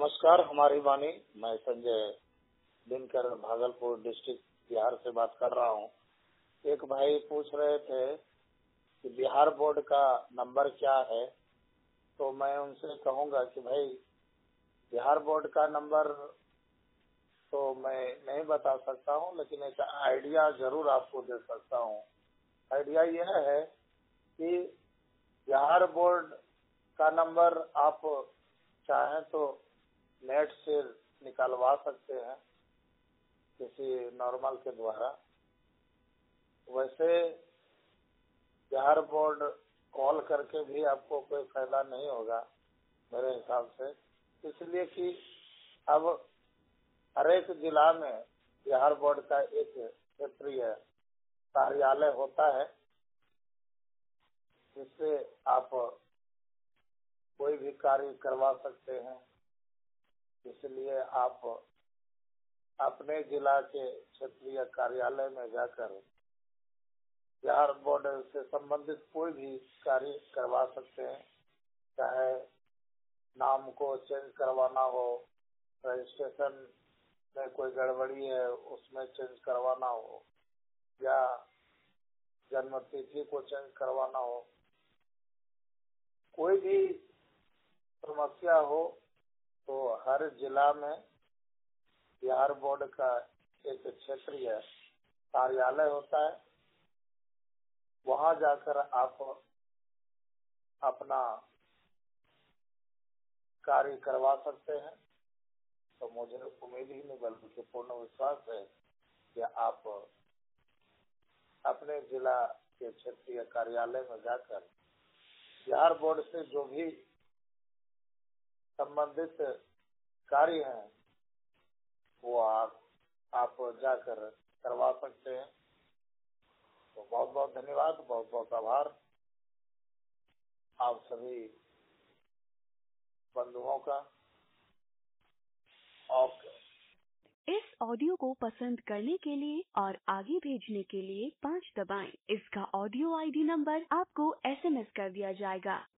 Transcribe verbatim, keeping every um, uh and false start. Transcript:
नमस्कार, हमारी वाणी। मैं संजय दिनकर भागलपुर डिस्ट्रिक्ट बिहार से बात कर रहा हूँ। एक भाई पूछ रहे थे कि बिहार बोर्ड का नंबर क्या है, तो मैं उनसे कहूँगा कि भाई बिहार बोर्ड का नंबर तो मैं नहीं बता सकता हूँ, लेकिन एक आइडिया जरूर आपको दे सकता हूँ। आइडिया यह है कि बिहार बोर्ड का नंबर आप चाहें तो नेट से निकलवा सकते हैं किसी नॉर्मल के द्वारा। वैसे बिहार बोर्ड कॉल करके भी आपको कोई फायदा नहीं होगा मेरे हिसाब से, इसलिए कि अब हर एक जिला में बिहार बोर्ड का एक क्षेत्रीय कार्यालय होता है, जिससे आप कोई भी कार्य करवा सकते हैं। इसलिए आप अपने जिला के क्षेत्रीय कार्यालय में जाकर बिहार बोर्ड से संबंधित कोई भी कार्य करवा सकते हैं, चाहे नाम को चेंज करवाना हो, रजिस्ट्रेशन में कोई गड़बड़ी है उसमें चेंज करवाना हो, या जन्म तिथि को चेंज करवाना हो, कोई भी समस्या हो तो हर जिला में बिहार बोर्ड का एक क्षेत्रीय कार्यालय होता है। वहां जाकर आप अपना कार्य करवा सकते हैं। तो मुझे उम्मीद ही नहीं बल्कि पूर्ण विश्वास है कि आप अपने जिला के क्षेत्रीय कार्यालय में जाकर बिहार बोर्ड से जो भी संबंधित कार्य हैं वो आप आप जाकर करवा सकते हैं। तो बहुत बहुत धन्यवाद, बहुत बहुत आभार आप सभी बंधुओं का। ओके। इस ऑडियो को पसंद करने के लिए और आगे भेजने के लिए पाँच दबाएं। इसका ऑडियो आईडी नंबर आपको एसएमएस कर दिया जाएगा।